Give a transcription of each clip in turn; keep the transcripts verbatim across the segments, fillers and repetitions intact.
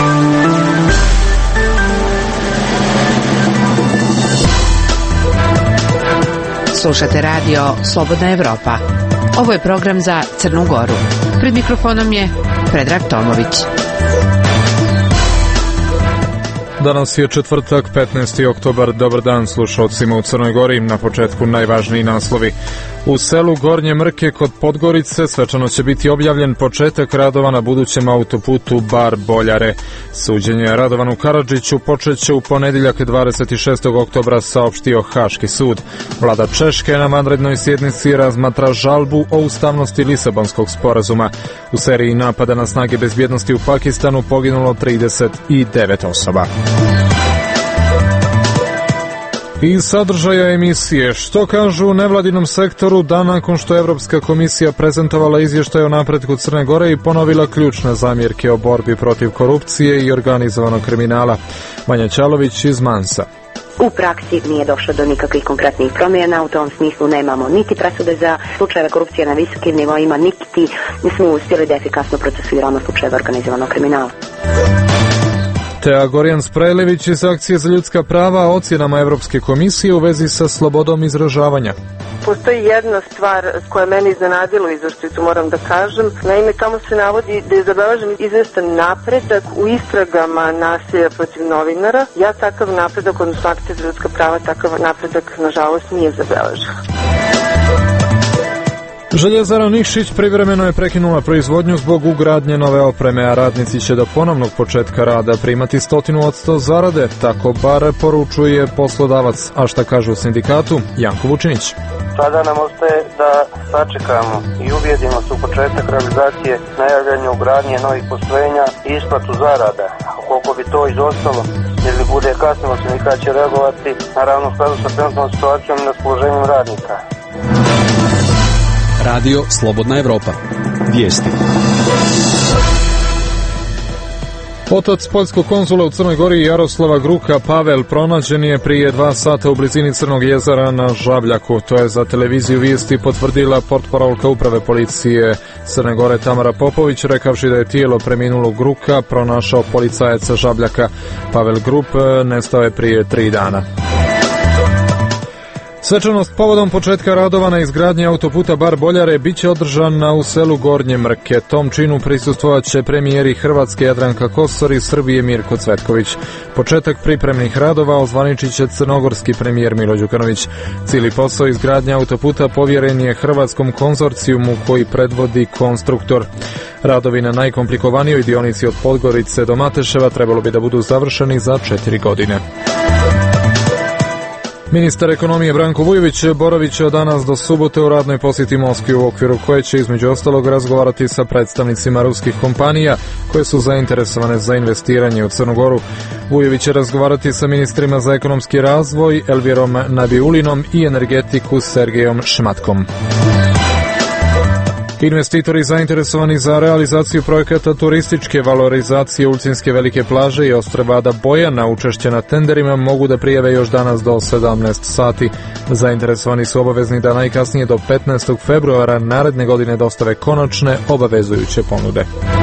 Slušate radio Slobodna Evropa. Ovo je program za Crnu Goru. Pred mikrofonom je Predrag Tomović. Danas je četvrtak, petnaesti oktobar. Dobar dan slušalcima u Crnoj Gori. Na početku najvažniji naslovi. U selu Gornje Mrke kod Podgorice svečano će biti objavljen početak radova na budućem autoputu Bar-Boljare. Suđenje Radovanu Karadžiću počeće u ponedjeljak dvadeset šestog oktobra, saopštio Haški sud. Vlada Češke na vanrednoj sjednici razmatra žalbu o ustavnosti Lisabonskog sporazuma. U seriji napada na snage bezbjednosti u Pakistanu poginulo trideset devet osoba. Iz sadržaja emisije, što kažu u nevladinom sektoru dan nakon što je Evropska komisija prezentovala izvještaj o napretku Crne Gore i ponovila ključne zamjerke o borbi protiv korupcije i organizovanog kriminala. Vanja Ćalović iz Mansa. U praksi nije došlo do nikakvih konkretnih promjena, u tom smislu nemamo niti presude za slučajeve korupcije na visokim nivoima, niti smo uspjeli da efikasno procesuiramo slučajeve organizovanog kriminala. Tea Gorjan Sprajlević iz Akcije za ljudska prava o ocjenama Evropske komisije u vezi sa slobodom izražavanja. Postoji jedna stvar s koja je meni iznenadilo izvješću, moram da kažem. Naime, tamo se navodi da je zabeležen izvestan napredak u istragama nasilja protiv novinara. Ja takav napredak, odnosno Akcija za ljudska prava, takav napredak, nažalost, nije zabeležen. Željezara Nikšić privremeno je prekinula proizvodnju zbog ugradnje nove opreme, a radnici će do ponovnog početka rada primati stotinu od sto zarade, tako bar poručuje poslodavac. A šta kaže u sindikatu? Janko Vučinić. Sada nam ostaje da sačekamo i uvijedimo se u početak realizacije najavljanja ugradnje novih postrojenja i isplatu zarada. Koliko bi to izostalo ili bude kasnilo, sindikat će reagovati naravno u skladu sa trenutnom situacijom i raspoloženjem radnika. Radio Slobodna Evropa. Vijesti. Otac poljskog konzula u Crnoj Gori Jaroslava Gruka, Pavel, pronađen je prije dva sata u blizini Crnog jezera na Žabljaku. To je za televiziju Vijesti potvrdila portparolka uprave policije Crne Gore Tamara Popović, rekavši da je tijelo preminulog Gruka pronašao policajac sa Žabljaka. Pavel Grup nestao je prije tri dana. Svečanost povodom početka radova na izgradnji autoputa Bar-Boljare biće održana u selu Gornje Mrke. Tom činu prisustvovat će premijeri Hrvatske Jadranka Kosor i Srbije Mirko Cvetković. Početak pripremnih radova ozvaničit će crnogorski premijer Milo Đukanović. Cijeli posao izgradnje autoputa povjeren je hrvatskom konzorcijumu koji predvodi konstruktor. Radovi na najkomplikovanijoj dionici od Podgorice do Mateševa trebalo bi da budu završeni za četiri godine. Ministar ekonomije Branko Vujović boravit će od danas do subote u radnoj posjeti Moskvi, u okviru koje će između ostalog razgovarati sa predstavnicima ruskih kompanija koje su zainteresovane za investiranje u Crnu Goru. Vujović će razgovarati sa ministrima za ekonomski razvoj Elvirom Nabiulinom i energetiku Sergejom Šmatkom. Investitori zainteresovani za realizaciju projekata turističke valorizacije Ulcinske velike plaže i Ostrvada Bojana učešće na tenderima mogu da prijave još danas do sedamnaest sati. Zainteresovani su obavezni da najkasnije do petnaestog februara naredne godine dostave konačne obavezujuće ponude.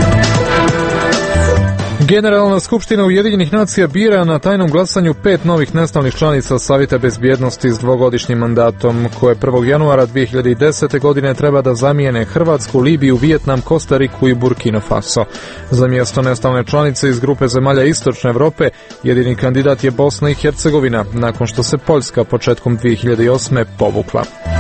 Generalna skupština Ujedinjenih nacija bira na tajnom glasanju pet novih nestalnih članica Savjeta bezbjednosti s dvogodišnjim mandatom, koje prvog januara dvije hiljade desete. godine treba da zamijene Hrvatsku, Libiju, Vijetnam, Kostariku i Burkina Faso. Za mjesto nestalne članice iz grupe zemalja Istočne Evrope jedini kandidat je Bosna i Hercegovina, nakon što se Poljska početkom dvije hiljade osme. povukla.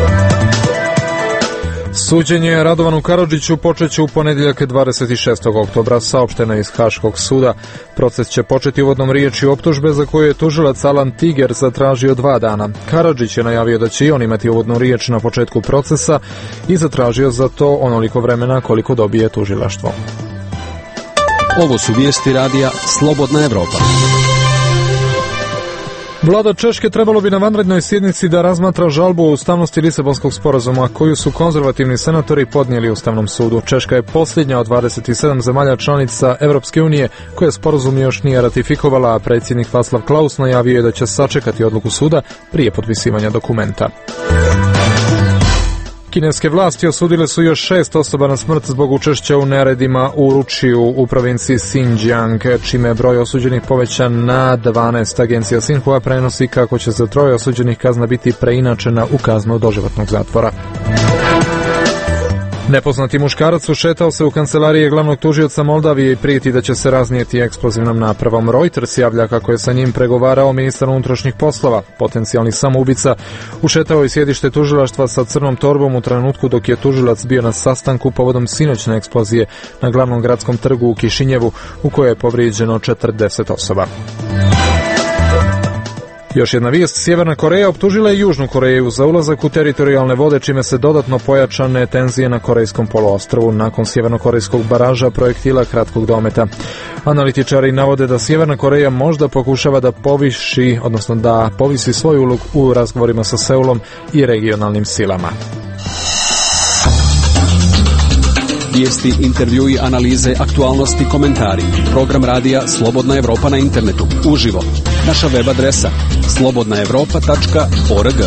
Suđenje Radovanu Karadžiću počeće u ponedjeljak dvadeset šestog oktobra, saopšteno iz Haškog suda. Proces će početi uvodnom riječi optužbe za koju je tužilac Alan Tiger zatražio dva dana. Karadžić je najavio da će i on imati uvodnu riječ na početku procesa i zatražio za to onoliko vremena koliko dobije tužilaštvo. Ovo su vijesti radija Slobodna Evropa. Vlada Češke trebalo bi na vanrednoj sjednici da razmatra žalbu o ustavnosti Lisabonskog sporazuma koju su konzervativni senatori podnijeli Ustavnom sudu. Češka je posljednja od dvadeset sedam zemalja članica Evropske unije koje sporazum još nije ratifikovala, a predsjednik Václav Klaus najavio je da će sačekati odluku suda prije potpisivanja dokumenta. Kineske vlasti osudile su još šest osoba na smrt zbog učešća u neredima u Ručiju u provinciji Xinjiang, čime je broj osuđenih povećan na dvanaest. Agencija Xinhua prenosi kako će za troje osuđenih kazna biti preinačena u kaznu doživotnog zatvora. Nepoznati muškarac ušetao se u kancelarije glavnog tužioca Moldavije i prijeti da će se raznijeti eksplozivnom napravom. Reuters javlja kako je sa njim pregovarao ministar unutrašnjih poslova. Potencijalni samoubica ušetao je sjedište tužilaštva sa crnom torbom u trenutku dok je tužilac bio na sastanku povodom sinoćne eksplozije na glavnom gradskom trgu u Kišinjevu, u kojoj je povrijeđeno četrdeset osoba. Još jedna vijest, Sjeverna Koreja optužila je Južnu Koreju za ulazak u teritorijalne vode, čime se dodatno pojačane tenzije na Korejskom poluostrvu nakon sjevernokorejskog baraža projektila kratkog dometa. Analitičari navode da Sjeverna Koreja možda pokušava da poviši, odnosno da povisi svoj ulog u razgovorima sa Seulom i regionalnim silama. Vijesti, intervjui, analize, aktualnosti, komentari. Program radija Slobodna Evropa na internetu. Uživo. Naša web adresa slobodna evropa tačka org.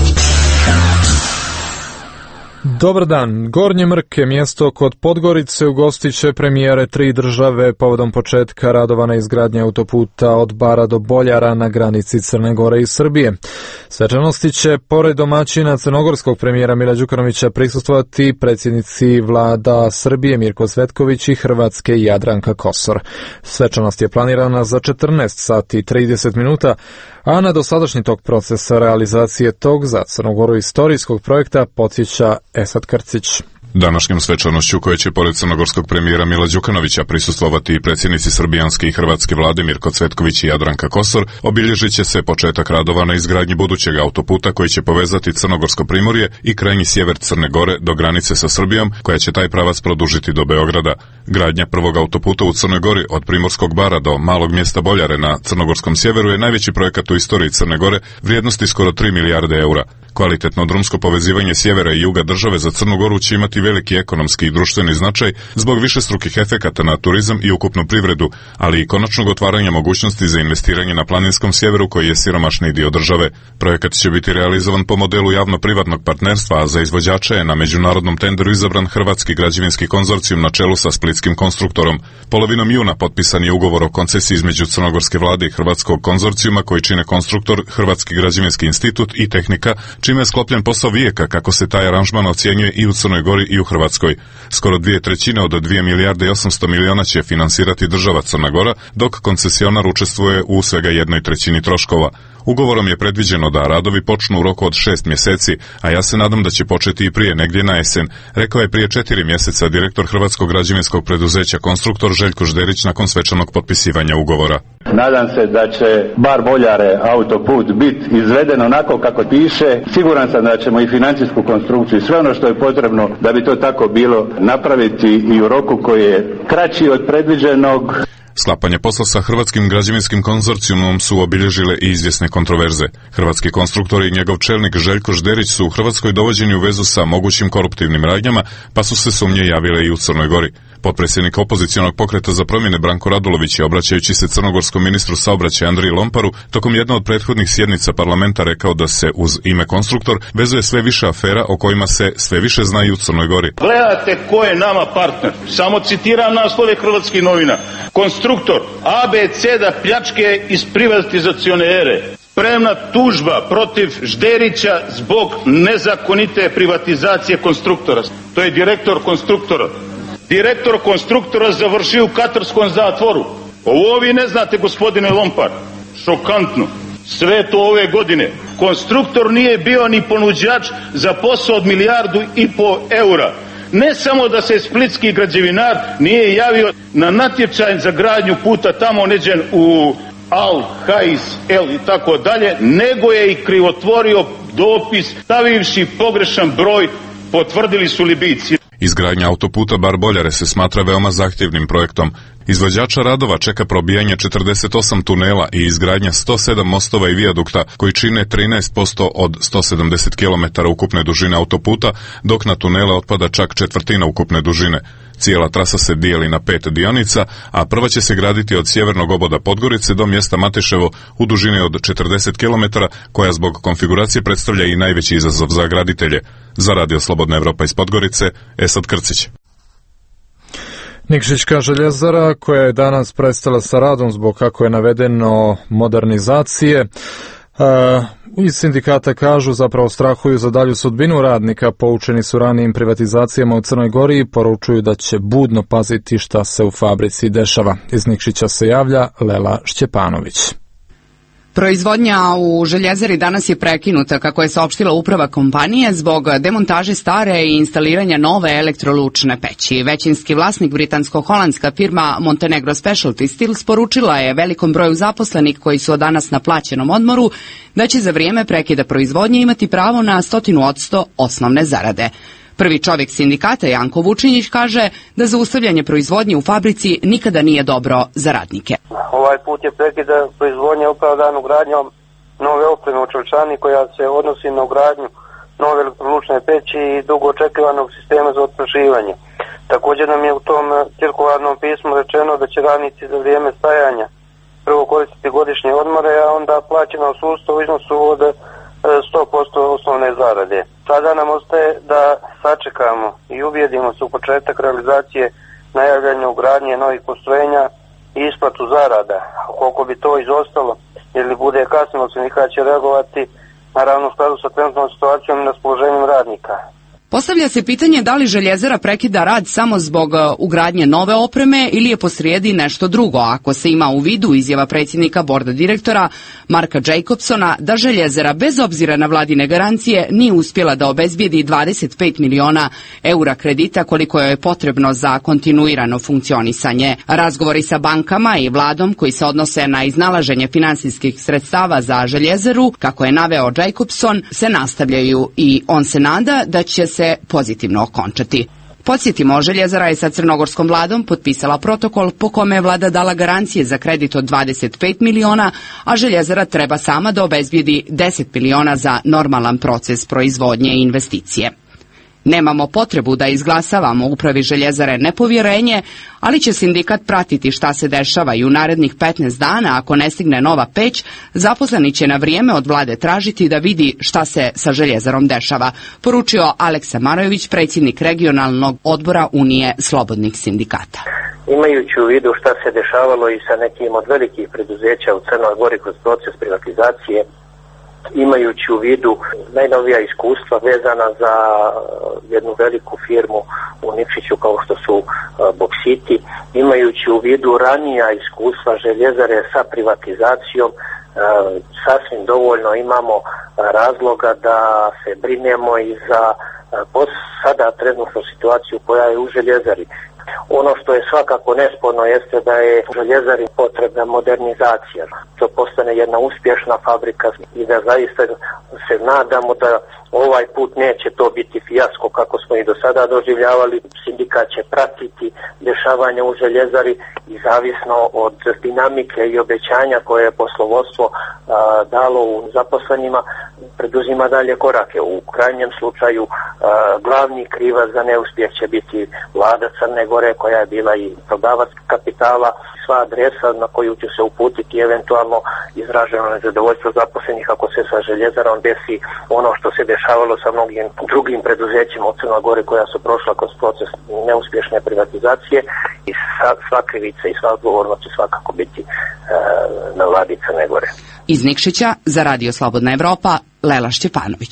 Dobar dan. Gornje Mrke, mjesto kod Podgorice, ugostit će premijere tri države povodom početka radova na izgradnji autoputa od Bara do Boljara na granici Crne Gore i Srbije. Svečanosti će, pored domaćina crnogorskog premijera Mila Đukanovića, prisustvovati predsjednici vlada Srbije Mirko Cvetković i Hrvatske Jadranka Kosor. Svečanost je planirana za četrnaest sati i trideset minuta, a na dosadašnji tok procesa realizacije tog za Crnu Goru istorijskog projekta podsjeća Esad Krcić. Današnjom svečanošću, koje će pored crnogorskog premijera Mila Đukanovića prisustvovati i predsjednici srbijanske i hrvatske vlade Mirko Cvetković i Jadranka Kosor, obilježit će se početak radova na izgradnji budućeg autoputa koji će povezati Crnogorsko primorje i krajnji sjever Crne Gore do granice sa Srbijom, koja će taj pravac produžiti do Beograda. Gradnja prvog autoputa u Crnoj Gori od Primorskog Bara do malog mjesta Boljare na crnogorskom sjeveru je najveći projekat u istoriji Crne Gore, vrijednosti skoro tri milijarde eura. Kvalitetno drumsko povezivanje sjevera i juga države za Crnu Goru će imati veliki ekonomski i društveni značaj zbog višestrukih efekata na turizam i ukupnu privredu, ali i konačnog otvaranja mogućnosti za investiranje na planinskom sjeveru koji je siromašniji dio države. Projekat će biti realizovan po modelu javno-privatnog partnerstva, a za izvođača je na međunarodnom tenderu izabran Hrvatski građevinski konzorcijum na čelu sa splitskim konstruktorom. Polovinom juna potpisan je ugovor o koncesiji između crnogorske vlade i Hrvatskog konzorcijuma koji čine konstruktor, Hrvatski građevinski institut i tehnika, čime je sklopljen posao vijeka, kako se taj aranžman ocjenjuje i u Crnoj Gori i u Hrvatskoj. Skoro dvije trećine od dvije milijarde i osamsto miliona će finansirati država Crna Gora, dok koncesionar učestvuje u svega jednoj trećini troškova. Ugovorom je predviđeno da radovi počnu u roku od šest mjeseci, a ja se nadam da će početi i prije, negdje na jesen, rekao je prije četiri mjeseca direktor Hrvatskog građevinskog preduzeća Konstruktor Željko Žderić nakon svečanog potpisivanja ugovora. Nadam se da će Bar Boljare autoput biti izveden onako kako piše. Siguran sam da ćemo i financijsku konstrukciju i sve ono što je potrebno da bi to tako bilo napraviti i u roku koji je kraći od predviđenog. Sklapanje posla sa Hrvatskim građevinskim konzorcijumom su obilježile i izvjesne kontroverze. Hrvatski konstruktor i njegov čelnik Željko Žderić su u Hrvatskoj dovođeni u vezu sa mogućim koruptivnim radnjama, pa su se sumnje javile i u Crnoj Gori. Potpredsjednik opozicionog pokreta za promjene Branko Radulović je, obraćajući se crnogorskom ministru saobraćaja Andriji Lomparu, tokom jedne od prethodnih sjednica parlamenta rekao da se uz ime konstruktor vezuje sve više afera o kojima se sve više zna i u Crnoj Gori. Gledate ko je nama partner. Samo citiram naslove hrvatskih novina. Konstruktor A B C da pljačke iz privatizacione ere. Spremna tužba protiv Žderića zbog nezakonite privatizacije konstruktora. To je direktor konstruktora. Direktor konstruktora završio u katarskom zatvoru. Ovo vi ne znate, gospodine Lompar. Šokantno. Sve to ove godine. Konstruktor nije bio ni ponuđač za posao od milijardu i po eura. Ne samo da se splitski građevinar nije javio na natječaj za gradnju puta tamo neđen u Al, Hais, El i tako dalje, nego je i krivotvorio dopis stavivši pogrešan broj, potvrdili su Libijci. Izgradnja autoputa Bar Boljare se smatra veoma zahtjevnim projektom. Izvođača radova čeka probijanje četrdeset osam tunela i izgradnja sto sedam mostova i vijadukta koji čine trinaest posto od sto sedamdeset kilometara ukupne dužine autoputa, dok na tunele otpada čak četvrtina ukupne dužine. Cijela trasa se dijeli na pet dionica, a prva će se graditi od sjevernog oboda Podgorice do mjesta Mateševo u dužini od četrdeset kilometara, koja zbog konfiguracije predstavlja i najveći izazov za graditelje. Za Radio Slobodna Evropa iz Podgorice, Esad Krcić. Nikšićka željezara, koja je danas prestala sa radom zbog, kako je navedeno, modernizacije, Uh, iz sindikata kažu, zapravo strahuju za dalju sudbinu radnika, poučeni su ranijim privatizacijama u Crnoj Gori i poručuju da će budno paziti šta se u fabrici dešava. Iz Nikšića se javlja Lela Šćepanović. Proizvodnja u željezari danas je prekinuta, kako je saopštila uprava kompanije, zbog demontaže stare i instaliranja nove elektrolučne peći. Većinski vlasnik, britansko-holandska firma Montenegro Specialty Steel, poručila je velikom broju zaposlenih koji su od danas na plaćenom odmoru da će za vrijeme prekida proizvodnje imati pravo na stotinu odsto osnovne zarade. Prvi čovjek sindikata Janko Vučinić kaže da zaustavljanje proizvodnje u fabrici nikada nije dobro za radnike. Ovaj put je prekida proizvodnje opravdan ugradnjom nove opreme u Čelčani, koja se odnosi na ugradnju nove elektrolučne peći i dugo očekivanog sistema za otprašivanje. Također nam je u tom cirkularnom pismu rečeno da će radnici za vrijeme stajanja prvo koristiti godišnje odmore, a onda plaćeno sustav u iznosu od sto posto osnovne zarade. Sada nam ostaje da sačekamo i ubijedimo se u početak realizacije najavljanja ugradnje novih postrojenja i isplatu zarada. Koliko bi to izostalo ili bude kasnilo, sindikat će reagovati naravno u skladu sa trenutnom situacijom i raspoloženjem radnika. Postavlja se pitanje da li željezara prekida rad samo zbog ugradnje nove opreme ili je posrijedi nešto drugo, ako se ima u vidu izjava predsjednika borda direktora Marka Jacobsona da željezara bez obzira na vladine garancije nije uspjela da obezbijedi dvadeset pet miliona eura kredita koliko je potrebno za kontinuirano funkcionisanje. Razgovori sa bankama i vladom koji se odnose na iznalaženje finansijskih sredstava za željezaru, kako je naveo Jacobson, se nastavljaju i on se nada da će se pozitivno okončati. Podsjetimo, željezara je sa crnogorskom vladom potpisala protokol po kome je vlada dala garancije za kredit od dvadeset pet miliona, a željezara treba sama da obezbijedi deset miliona za normalan proces proizvodnje i investicije. Nemamo potrebu da izglasavamo upravi željezare nepovjerenje, ali će sindikat pratiti šta se dešava i u narednih petnaest dana, ako ne stigne nova peć, zaposleni će na vrijeme od vlade tražiti da vidi šta se sa željezarom dešava, poručio Aleksa Marojević, predsjednik regionalnog odbora Unije slobodnih sindikata. Imajući u vidu šta se dešavalo i sa nekim od velikih preduzeća u Crnoj Gori kroz proces privatizacije, imajući u vidu najnovija iskustva vezana za jednu veliku firmu u Nikšiću kao što su Boksiti, imajući u vidu ranija iskustva željezare sa privatizacijom, sasvim dovoljno imamo razloga da se brinemo i za sada trenutnu situaciju koja je u željezari. Ono što je svakako nesporno jeste da je u željezari potrebna modernizacija. To postane jedna uspješna fabrika i da zaista se nadamo da ovaj put neće to biti fijasko kako smo i do sada doživljavali. Sindikat će pratiti dešavanja u željezari i zavisno od dinamike i obećanja koje je poslovodstvo a, dalo u zaposlenima, preduzima dalje korake. U krajnjem slučaju a, glavni krivac za neuspjeh će biti vlada Crne Gore, koja je bila i prodavac kapitala. Sva adresa na koju će se uputiti eventualno izraženo nezadovoljstvo zaposlenih ako se sa željezarom desi ono što se dešavalo sa mnogim drugim preduzećima u Crnoj Gori koja su prošla kroz proces neuspješne privatizacije, i sva krivica i sva odgovornost će svakako biti e, na vladi Crne Gore. Iz Nikšića za Radio Slobodna Evropa, Lela Šćepanović.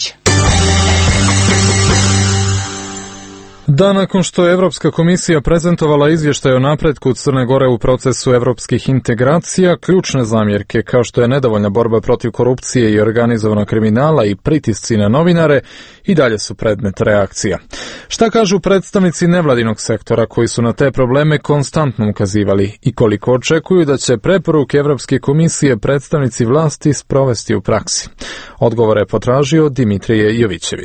Dan nakon što je Evropska komisija prezentovala izvještaj o napretku Crne Gore u procesu evropskih integracija, ključne zamjerke kao što je nedovoljna borba protiv korupcije i organizovanog kriminala i pritisci na novinare i dalje su predmet reakcija. Šta kažu predstavnici nevladinog sektora koji su na te probleme konstantno ukazivali i koliko očekuju da će preporuke Evropske komisije predstavnici vlasti sprovesti u praksi? Odgovore je potražio Dimitrije Jovićević.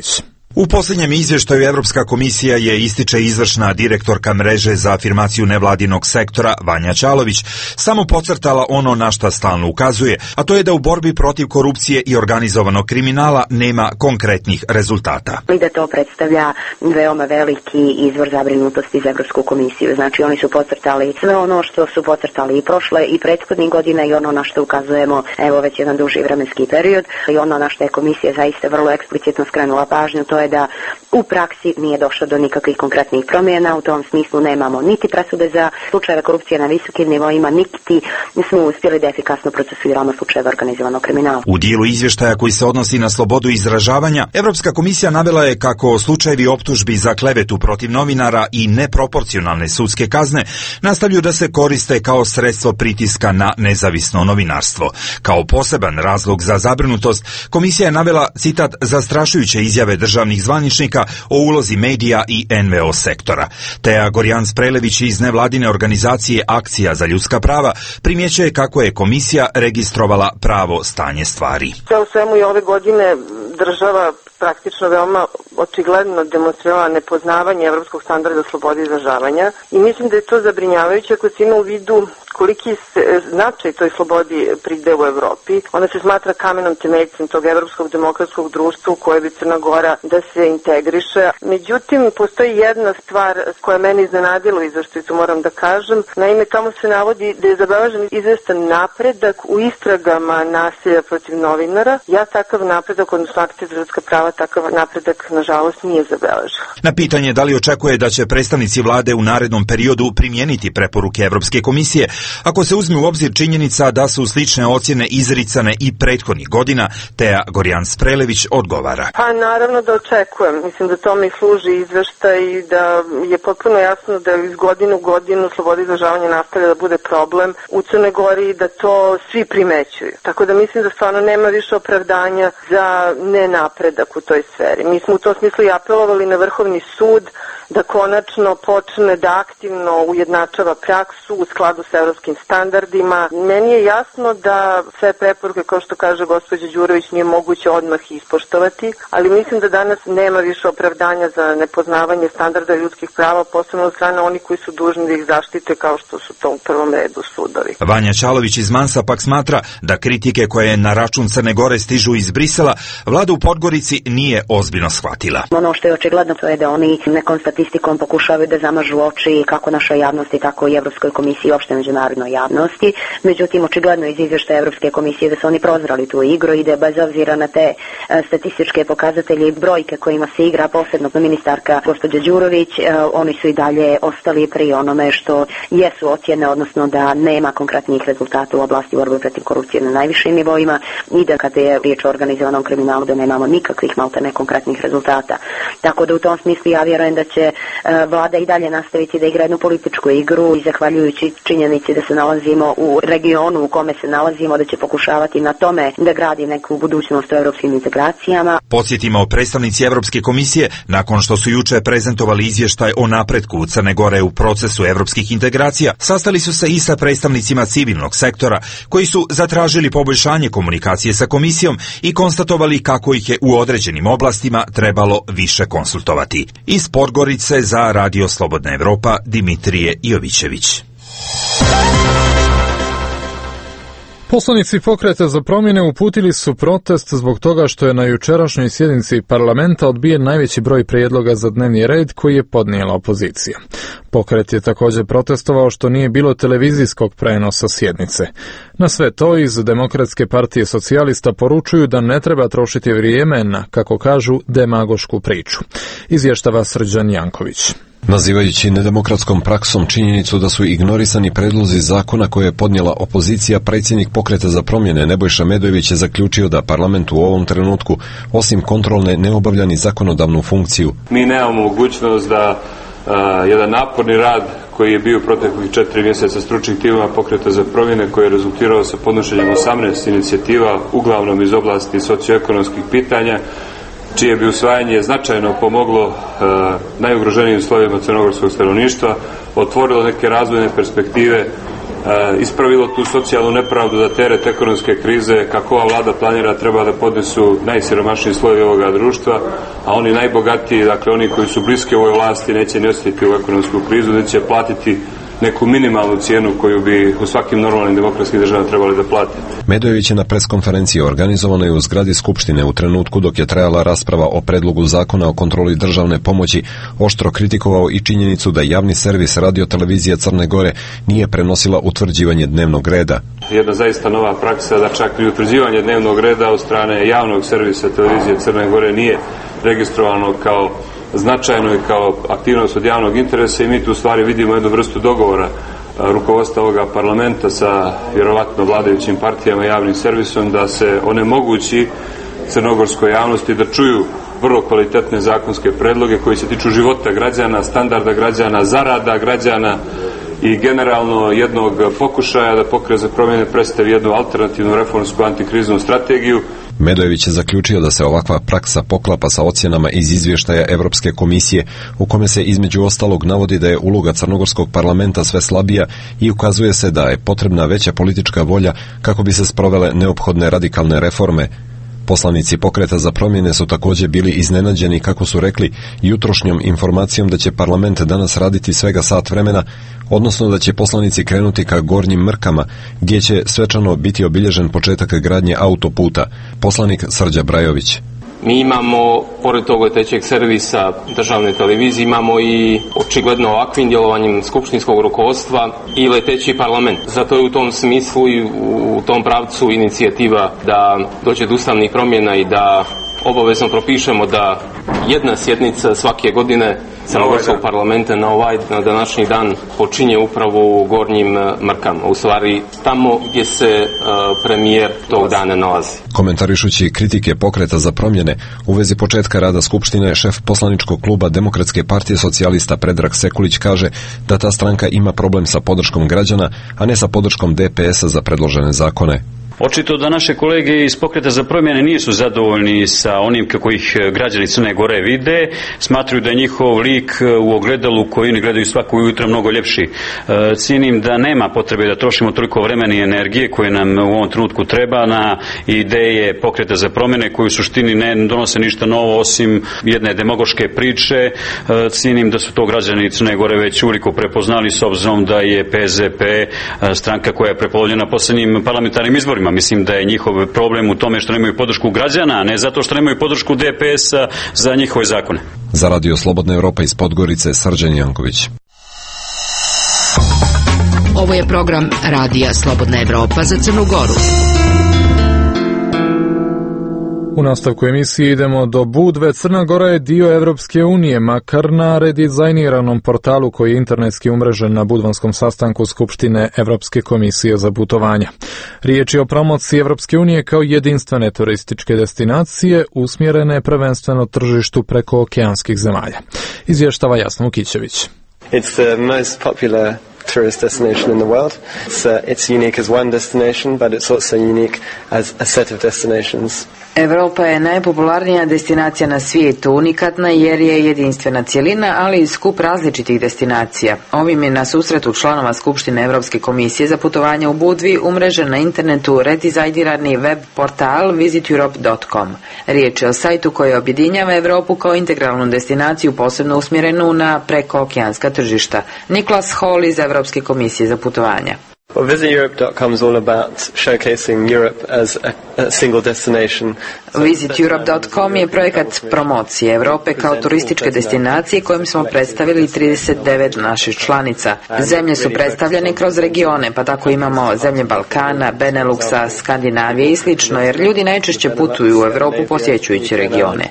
U posljednjem izvještaju Evropska komisija je ističe izvršna direktorka mreže za afirmaciju nevladinog sektora Vanja Ćalović samo podcrtala ono na šta stalno ukazuje, a to je da u borbi protiv korupcije i organizovanog kriminala nema konkretnih rezultata. I da to predstavlja veoma veliki izvor zabrinutosti za Evropsku komisiju. Znači oni su podcrtali sve ono što su podcrtali i prošle i prethodnih godina i ono na što ukazujemo evo već jedan duži vremenski period i ono na što je komisija zaista vrlo eksplicitno skrenula pažnju, to je da u praksi nije došlo do nikakvih konkretnih promjena. U tom smislu nemamo niti presude za slučajeve korupcije na visokim nivoima, niti smo uspjeli da efikasno procesuiramo slučajeve organizovanog kriminala. U dijelu izvještaja koji se odnosi na slobodu izražavanja, Evropska komisija navela je kako slučajevi optužbi za klevetu protiv novinara i neproporcionalne sudske kazne nastavljaju da se koriste kao sredstvo pritiska na nezavisno novinarstvo. Kao poseban razlog za zabrinutost, komisija je navela, citat, zastrašujuće izjave državnih zvaničnika o ulozi medija i en ve o sektora. Teja Gorjans-Prelević iz nevladine organizacije Akcija za ljudska prava primjećuje kako je komisija registrovala pravo stanje stvari. Sve u svemu i ove godine država praktično veoma očigledno demonstrirala nepoznavanje evropskog standarda slobode izražavanja i mislim da je to zabrinjavajuće ako se ima u vidu koliki se značaj toj slobodi pride u Evropi. Ona se smatra kamenom temeljcem tog evropskog demokratskog društva u koje bi Crna Gora da se integriše. Međutim, postoji jedna stvar koja je meni iznenadila u izveštaju, moram da kažem. Naime, tamo se navodi da je zabeležen izvestan napredak u istragama nasilja protiv novinara. Ja takav napredak, odnosno Akcija za ljudska prava, takav napredak, nažalost, nije zabeležen. Na pitanje da li očekuje da će predstavnici vlade u narednom periodu primijeniti preporuke Evropske komisije, ako se uzme u obzir činjenica da su slične ocjene izricane i prethodnih godina, Teja Gorjans-Prelević odgovara. Pa naravno da očekujem. Mislim da tome i služi izveštaj i da je potpuno jasno da iz godine u godinu sloboda izražavanja nastavlja da bude problem u Crnoj Gori i da to svi primećuju. Tako da mislim da stvarno nema više opravdanja za nenapredak u toj sferi. Mi smo u tom smislu i apelovali na Vrhovni sud da konačno počne da aktivno ujednačava praksu u skladu sa evropskim standardima. Meni je jasno da sve preporuke, kao što kaže gospođa Đurović, nije moguće odmah ispoštovati, ali mislim da danas nema više opravdanja za nepoznavanje standarda ljudskih prava, posebno od strane onih koji su dužni da ih zaštite, kao što su to u prvom redu sudovi. Vanja Ćalović iz Mansa pak smatra da kritike koje na račun Crne Gore stižu iz Brisela, vlada u Podgorici nije ozbiljno shvatila. Ono što je očigledno to je da oni nekom statistikom pokušavaju da zamažu oči kako našoj javnosti, tako i Evropskoj komisiji i opšte međunarodnoj javnosti. Međutim, očigledno iz izvještaja Evropske komisije da su oni prozrali tu igru i da bez obzira na te statističke pokazatelje i brojke kojima se igra, posebno ministarka gospođa Đurović, oni su i dalje ostali pri onome što jesu ocjene, odnosno da nema konkretnih rezultata u oblasti borbe protiv korupcije na najvišim nivoima i da kada je riječ o organizovanom kriminalu da nemamo nikakvih maltene konkretnih rezultata. Tako da u tom smislu ja vjerujem da će vlada i dalje nastaviti da igra jednu političku igru i zahvaljujući činjenici da se nalazimo u regionu u kome se nalazimo, da će pokušavati na tome da gradi neku budućnost u evropskim integracijama. Podsjetimo, predstavnici Evropske komisije, nakon što su juče prezentovali izvještaj o napretku Crne Gore u procesu evropskih integracija, sastali su se i sa predstavnicima civilnog sektora, koji su zatražili poboljšanje komunikacije sa komisijom i konstatovali kako ih je u određenim oblastima trebalo više konsultovati. Iz Podgorice za Radio Slobodna Evropa, Dimitrije Jovićević. Poslanici Pokreta za promjene uputili su protest zbog toga što je na jučerašnjoj sjednici parlamenta odbijen najveći broj prijedloga za dnevni red koji je podnijela opozicija. Pokret je također protestovao što nije bilo televizijskog prenosa sjednice. Na sve to iz Demokratske partije socijalista poručuju da ne treba trošiti vrijeme na, kako kažu, demagošku priču. Izvještava Srđan Janković. Nazivajući nedemokratskom praksom činjenicu da su ignorisani predlozi zakona koje je podnijela opozicija, predsjednik Pokreta za promjene Nebojša Medojević je zaključio da parlament u ovom trenutku, osim kontrolne, ne obavlja ni zakonodavnu funkciju. Mi nemamo mogućnost da a, jedan naporni rad koji je bio proteklih četiri mjeseca stručnih timova Pokreta za promjene, koji je rezultirao sa podnošenjem osamnaest inicijativa, uglavnom iz oblasti socioekonomskih pitanja, čije bi usvajanje značajno pomoglo uh, najugroženijim slojevima crnogorskog stanovništva, otvorilo neke razvojne perspektive ispravilo tu socijalnu nepravdu da teret ekonomske krize, kako ova vlada planira, treba da podnesu najsiromašniji slojevi ovoga društva, a oni najbogatiji, dakle oni koji su bliski ovoj vlasti, neće ne osjetiti u ekonomsku krizu, neće platiti neku minimalnu cijenu koju bi u svakim normalnim demokratskim državama trebali da plate. Medojević je na preskonferenciji organizovanoj u zgradi Skupštine u trenutku dok je trajala rasprava o predlogu zakona o kontroli državne pomoći oštro kritikovao i činjenicu da javni servis Radio-televizija Crne Gore nije prenosila utvrđivanje dnevnog reda. Jedna zaista nova praksa da čak i utvrđivanje dnevnog reda od strane javnog servisa televizije Crne Gore nije registrovano kao značajno i kao aktivnost od javnog interesa i mi tu u stvari vidimo jednu vrstu dogovora rukovodstva ovoga parlamenta sa vjerovatno vladajućim partijama i javnim servisom da se onemogući crnogorskoj javnosti da čuju vrlo kvalitetne zakonske predloge koji se tiču života građana, standarda građana, zarada građana i generalno jednog pokušaja da Pokret za promjene predstavi jednu alternativnu reformsku antikriznu strategiju. Medojević je zaključio da se ovakva praksa poklapa sa ocjenama iz izvještaja Evropske komisije u kome se između ostalog navodi da je uloga crnogorskog parlamenta sve slabija i ukazuje se da je potrebna veća politička volja kako bi se sprovele neophodne radikalne reforme. Poslanici Pokreta za promjene su također bili iznenađeni, kako su rekli, jutrošnjom informacijom da će parlament danas raditi svega sat vremena, odnosno da će poslanici krenuti ka Gornjim Mrkama, gdje će svečano biti obilježen početak gradnje autoputa. Poslanik Srđa Brajović. Mi imamo, pored tog letećeg servisa državne televizije, imamo i očigledno ovakvim djelovanjem skupštinskog rukovodstva i leteći parlament. Zato je u tom smislu i u tom pravcu inicijativa da dođe do ustavnih promjena i da obavezno propišemo da jedna sjednica svake godine crnogorskog parlamenta na ovaj na današnji dan počinje upravo u Gornjim Mrkama, u stvari tamo gdje se uh, premijer tog dana nalazi. Komentarišući kritike Pokreta za promjene u vezi početka rada Skupštine, šef poslaničkog kluba Demokratske partije socijalista Predrag Sekulić kaže da ta stranka ima problem sa podrškom građana, a ne sa podrškom D P S-a za predložene zakone. Očito da naše kolege iz Pokreta za promjene nisu zadovoljni sa onim kako ih građani Crne Gore vide, smatruju da je njihov lik u ogledalu koji oni gledaju svako jutro mnogo ljepši. Cijenim da nema potrebe da trošimo toliko vremena i energije koje nam u ovom trenutku treba na ideje Pokreta za promjene koji u suštini ne donose ništa novo osim jedne demagoške priče. Cijenim da su to građani Crne Gore već uveliko prepoznali s obzirom da je P Z P stranka koja je prepolovljena posljednjim parlamentarnim izborima. Mislim da je njihov problem u tome što nemaju podršku građana, a ne zato što nemaju podršku D P S-a za njihove zakone. Za Radio Slobodna Evropa iz Podgorice, Srđan Janković. Ovo je program Radija Slobodna Evropa za Crnu Goru. U nastavku emisije idemo do Budve. Crna Gora je dio Evropske unije, makar na redizajniranom portalu koji je internetski umrežen na budvanskom sastanku Skupštine Evropske komisije za putovanja. Riječ je o promociji Evropske unije kao jedinstvene turističke destinacije usmjerene prvenstveno tržištu preko okeanskih zemalja. Izvještava Jasna Ukićević. It's the most popular tourist destination in the world. It's, uh, it's unique as one destination, but it's also unique as a set of destinations. Evropa je najpopularnija destinacija na svijetu, unikatna jer je jedinstvena cjelina, ali i skup različitih destinacija. Ovim je na susretu članova Skupštine Evropske komisije za putovanje u Budvi umrežen na internetu redizajnirani web portal visit europe dot com. Riječ je o sajtu koji objedinjava Evropu kao integralnu destinaciju posebno usmjerenu na prekookeanska tržišta. Niklas Hall iz Evropske komisije za putovanja. Well, visit europe dot com is all about showcasing Europe as a, a single destination. visit europe dot com je projekat promocije Europe kao turističke destinacije kojim smo predstavili trideset devet naših članica. Zemlje su predstavljene kroz regione, pa tako imamo zemlje Balkana, Beneluxa, Skandinavije i slično, jer ljudi najčešće putuju u Europu posjećujući regione.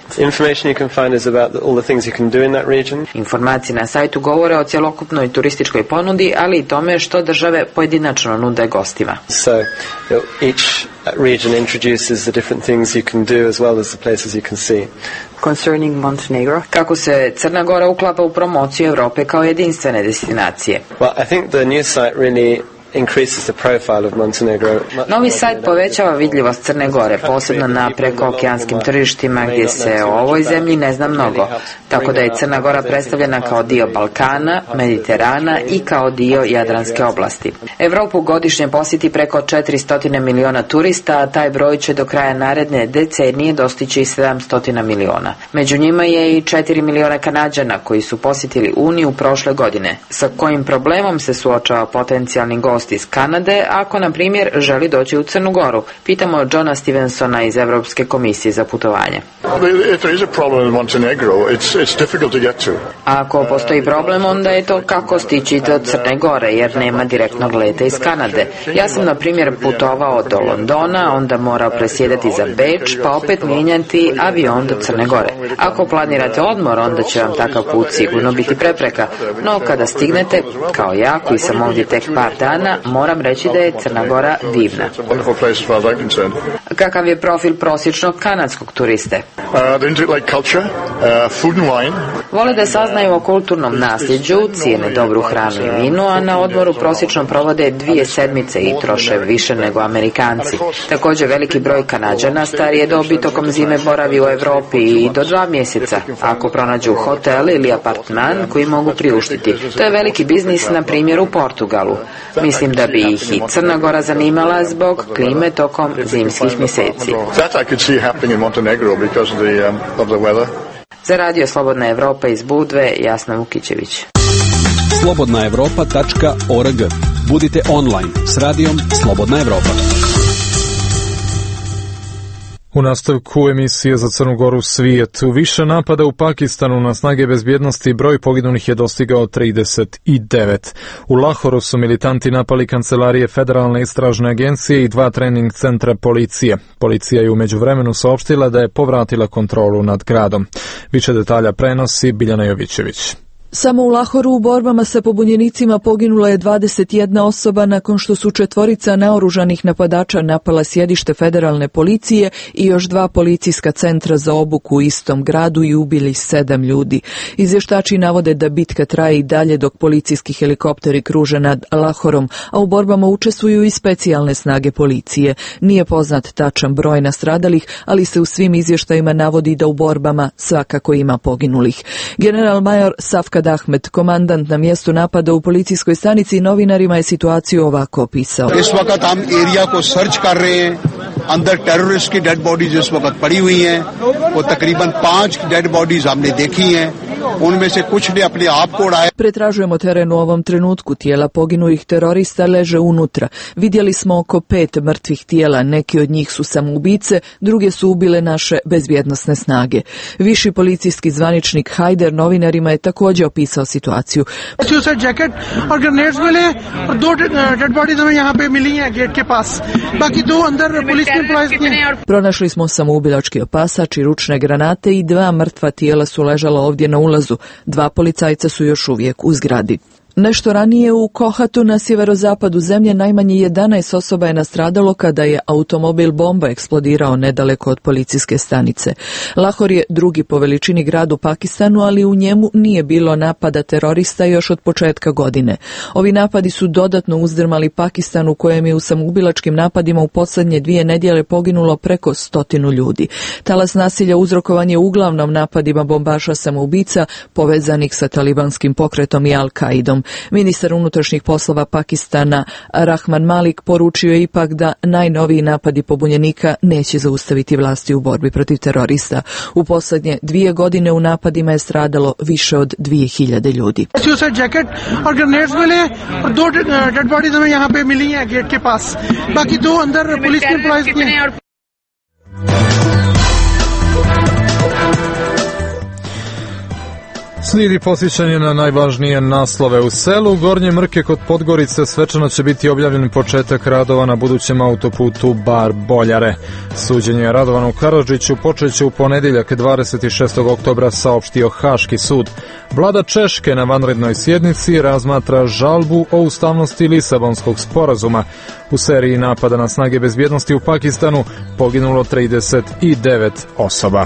Informacije na sajtu govore o cjelokupnoj turističkoj ponudi, ali i tome što države pojedinačno nude gostima. So, each region introduces the different things you can do as well as the places you can see. Concerning Montenegro, kako se Crna Gora uklapa u promociju Europe kao jedinstvene destinacije? Well, I think the new site really increases the profile of Montenegro. Novi sajt povećava vidljivost Crne Gore, posebno na prekookeanskim tržištima gdje se o ovoj zemlji ne zna mnogo, tako da je Crna Gora predstavljena kao dio Balkana, Mediterana i kao dio Jadranske oblasti. Evropu godišnje posjeti preko četiristo miliona turista, a taj broj će do kraja naredne decenije dostići sedamsto miliona. Među njima je i četiri miliona Kanađana koji su posjetili Uniju prošle godine. Sa kojim problemom se suočava potencijalni gost iz Kanade ako, na primjer, želi doći u Crnu Goru? Pitamo Johna Stevensona iz Evropske komisije za putovanje. Ako postoji problem, onda je to kako stići do Crne Gore, jer nema direktnog leta iz Kanade. Ja sam, na primjer, putovao do Londona, onda morao presjedati za Beč, pa opet mijenjati avion do Crne Gore. Ako planirate odmor, onda će vam takav put sigurno biti prepreka, no kada stignete, kao ja koji sam ovdje tek par dana, moram reći da je Crna Gora divna. Kakav je profil prosječnog kanadskog turiste? Vole da saznaju o kulturnom nasljeđu, cijene dobru hranu i vinu, a na odmoru prosječno provode dvije sedmice i troše više nego Amerikanci. Također veliki broj Kanađana starije dobi tokom zime boravi u Europi i do dva mjeseca, ako pronađu hotel ili apartman koji mogu priuštiti. To je veliki biznis, na primjer, u Portugalu. Mislim da bi ih i Crna Gora zanimala zbog klime tokom zimskih mjeseci. Za radio Slobodna Evropa iz Budve, Jasna Vukićević. slobodna evropa tačka org. Budite online s radijom Slobodna Evropa. U nastavku emisije za Crnu Goru svijet. U više napada u Pakistanu na snage bezbjednosti broj poginulih je dostigao trideset devet. U Lahoru su militanti napali kancelarije Federalne istražne agencije i dva trening centra policije. Policija je u međuvremenu saopštila da je povratila kontrolu nad gradom. Više detalja prenosi Biljana Jovićević. Samo u Lahoru u borbama sa pobunjenicima poginula je dvadeset jedna osoba nakon što su četvorica naoružanih napadača napala sjedište federalne policije i još dva policijska centra za obuku u istom gradu i ubili sedam ljudi. Izvještači navode da bitka traje i dalje dok policijski helikopteri kruže nad Lahorom, a u borbama učestvuju i specijalne snage policije. Nije poznat tačan broj nastradalih, ali se u svim izvještajima navodi da u borbama svakako ima poginulih. General major Safka Ahmed, komandant na mjestu napada u policijskoj stanici, i novinarima je situaciju ovako opisao. Is वक्त हम एरिया को सर्च कर रहे हैं, अंदर टेररिस्ट की dead bodies इस वक्त पड़ी हुई हैं, वो तकरीबन पांच डेड बॉडीज हमने देखी हैं, उनमें से कुछ ने अपने आप को उड़ाया. Pretražujemo teren u ovom trenutku, tijela poginulih terorista leže unutra. Vidjeli smo oko pet mrtvih tijela, neki od njih su samoubice, druge su ubile naše bezbjednosne snage. Viši policijski zvaničnik Hajder novinarima je također opisao situaciju. Suicide jacket और grenades मिले और दो dead bodies हमें यहाँ पे मिली हैं गेट के पास. बाकी दो अंदर पुलिस के एम्प्लॉइज थे. Pronašli smo samoubilački opasač i ručne granate i dva mrtva tijela su ležala ovdje na ulazu. Dva policajca su još uvijek u zgradi. Nešto ranije u Kohatu na sjeverozapadu zemlje najmanje jedanaest osoba je nastradalo kada je automobil bomba eksplodirao nedaleko od policijske stanice. Lahor je drugi po veličini grad u Pakistanu, ali u njemu nije bilo napada terorista još od početka godine. Ovi napadi su dodatno uzdrmali Pakistan, u kojem je u samoubilačkim napadima u posljednje dvije nedjelje poginulo preko stotinu ljudi. Talas nasilja uzrokovan je uglavnom napadima bombaša samoubica povezanih sa talibanskim pokretom i Al-Qaidom. Ministar unutrašnjih poslova Pakistana Rahman Malik poručio je ipak da najnoviji napadi pobunjenika neće zaustaviti vlasti u borbi protiv terorista. U posljednje dvije godine u napadima je stradalo više od dvije hiljade ljudi. Suicide jacket और grenades मिले और दो dead bodies हमें यहाँ पे मिली हैं गेट के पास. बाकी दो अंदर पुलिस के एम्प्लॉइज थे. Slijedi posjećanje na najvažnije naslove. U selu Gornje Mrke kod Podgorice svečano će biti objavljen početak radova na budućem autoputu Bar Boljare. Suđenje Radovanu Karadžiću počeće u ponedjeljak dvadeset šestog oktobra, saopštio Haški sud. Vlada Češke na vanrednoj sjednici razmatra žalbu o ustavnosti Lisabonskog sporazuma. U seriji napada na snage bezbjednosti u Pakistanu poginulo trideset devet osoba.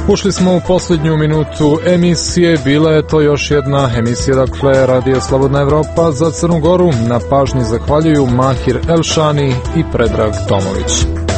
Ušli smo u posljednju minutu emisije, bila je to još jedna emisija, dakle, Radio Slobodna Evropa za Crnu Goru. Na pažnji zahvaljuju Mahir Elšani i Predrag Tomović.